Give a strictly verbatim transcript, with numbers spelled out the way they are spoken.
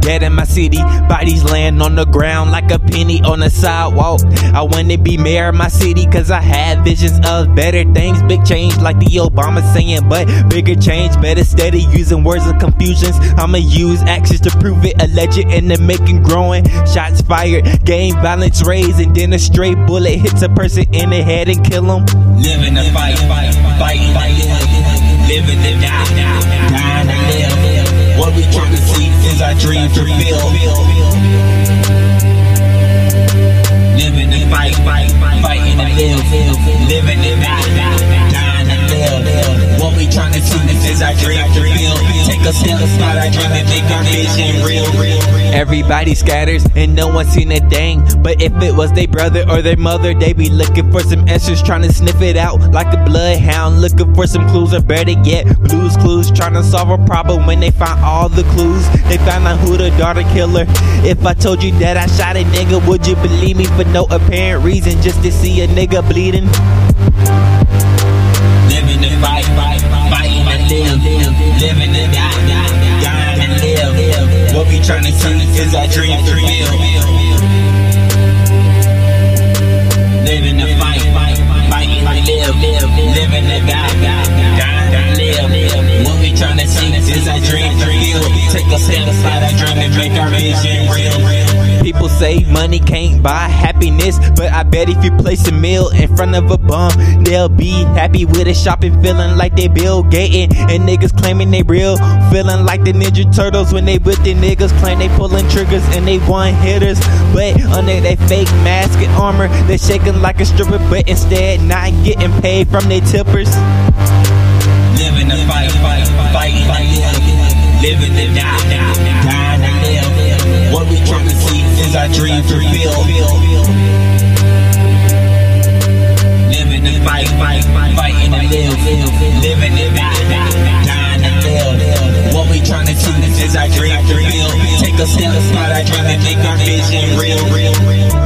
dead in my city. Bodies laying on the ground like a penny on the sidewalk. I wanna be mayor of my city cause I had visions of better things. Big change like the Obama saying, but bigger change, better steady using words of confusions. I'ma use actions to prove it, alleged in the making growing. Shots fired, gang violence raised, and then a stray bullet hits a person in the head and kill him. Living the fight, fight, fighting to live, living to die, dying to live. What we trying to see is our dream fulfilled. Living the fight, fight, fighting to live, living to die, dying to live. What we trying to see is our dream fulfilled. Take a step aside our dream and make our vision real, real. Everybody scatters and no one seen a dang. But if it was their brother or their mother, they be looking for some answers, trying to sniff it out like a bloodhound, looking for some clues, or better yet, blues clues, trying to solve a problem. When they find all the clues, they find out who the daughter killer. If I told you that I shot a nigga, would you believe me for no apparent reason, just to see a nigga bleeding? Living the fight, fight, fighting to live, living to die, dying to live. What we trying to see is our dream fulfilled. Living the fight, fight, fighting to live, living to die, dying to live. What we trying to see is our dream fulfilled. Take a step aside our dream and make our vision real. People say money can't buy happiness, but I bet if you place a meal in front of a bum, they'll be happy with it, shopping, feeling like they Bill Gates. And niggas claiming they real, feeling like the Ninja Turtles when they with the niggas, claim they pulling triggers and they one hitters, but under their fake mask and armor, they're shaking like a stripper, but instead not getting paid from their tippers. Living the fight, fight, fighting to live, living to die, dying to live. What we trying to see is our dream fulfilled. Living the fight, fight, fighting to live, living to die, dying to live. What we trying to see is our dream fulfilled. Take a step aside our dream and make our vision real, real, real.